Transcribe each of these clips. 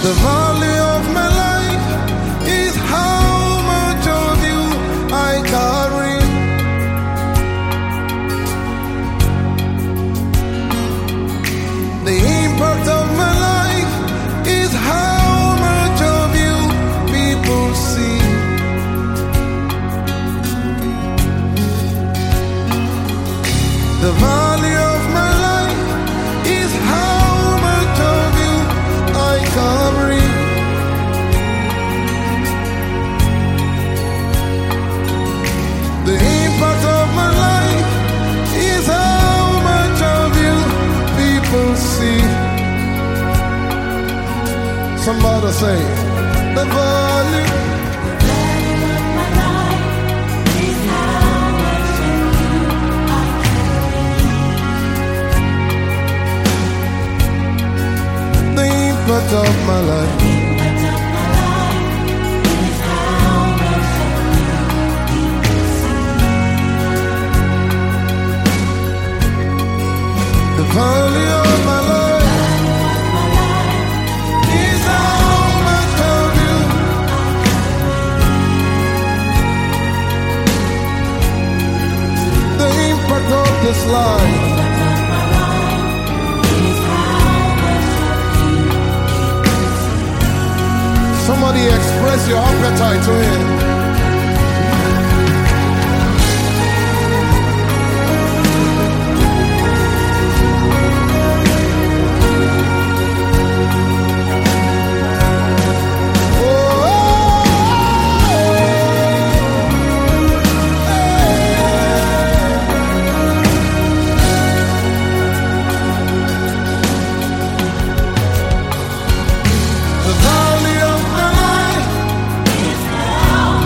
The value of my life is how much of you I carry. The impact of my life is how much of you people see. The value of my life is how much of you I carry. The impact of my life is how much of you people see. Somebody say, the value. Impact of my life. The value of my life is how much of you. The impact of this life. Somebody express your appetite to him. The value of my life is how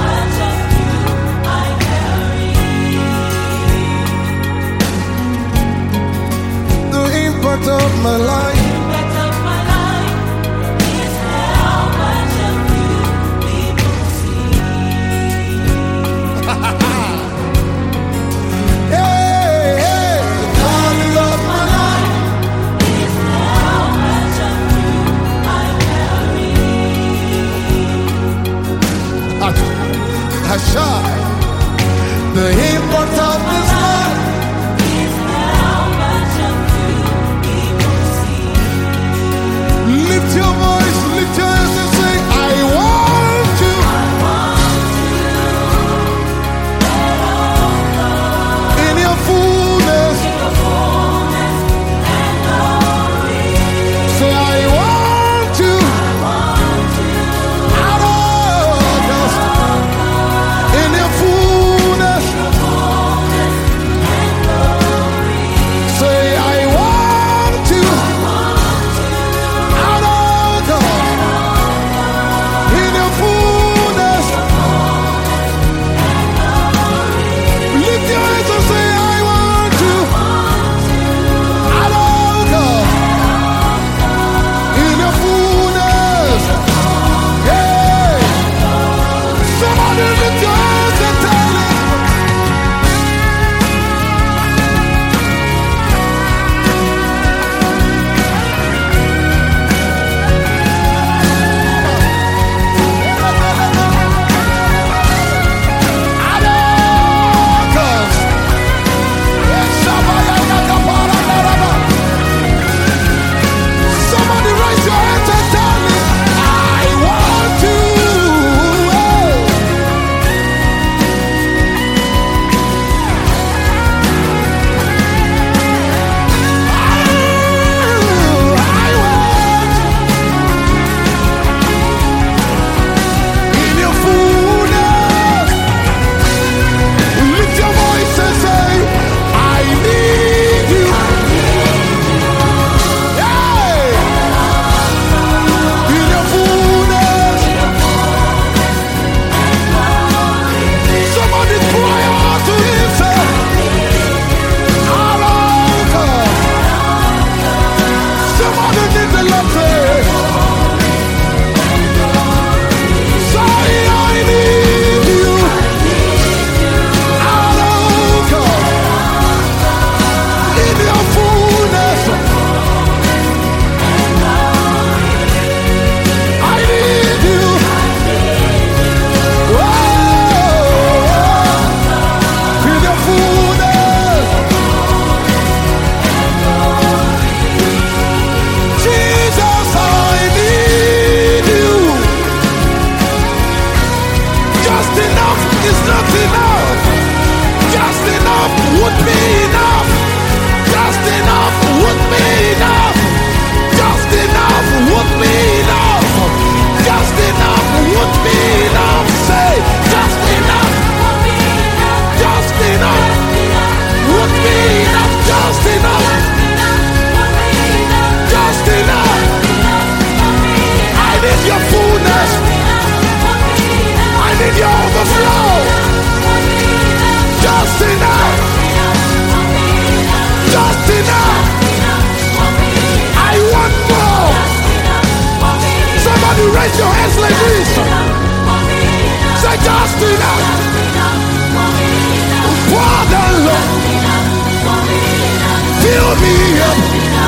me up.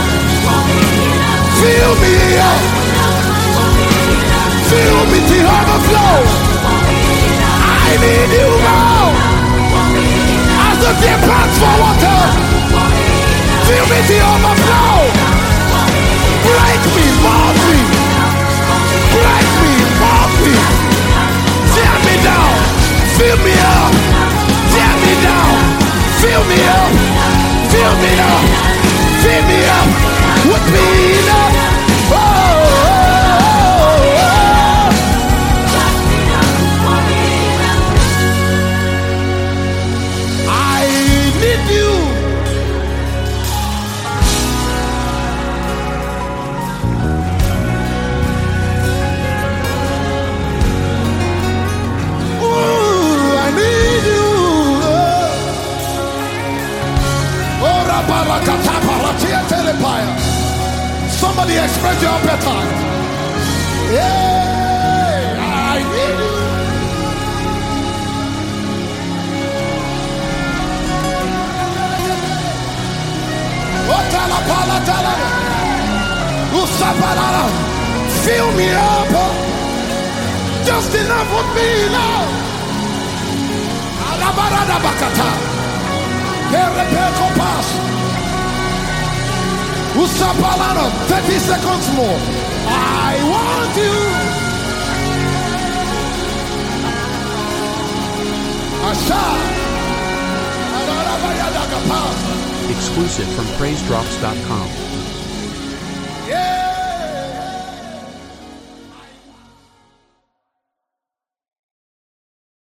Fill me up. Fill me to overflow. I need you now. As the deer pants for water. Fill me to overflow. Break me, mold me. Break me, mold me. Tear me down. Fill me up. Tear me down. Fill me up. Fill me up. Fill me up. With me up. Oh, oh, oh. I need you. Somebody express your appetite. Yeah, I need you. Fill me up. Just enough for me now. Alabarada bakata. Usapalano, 30 seconds more. I want you. Asha. Exclusive from PraiseDrops.com.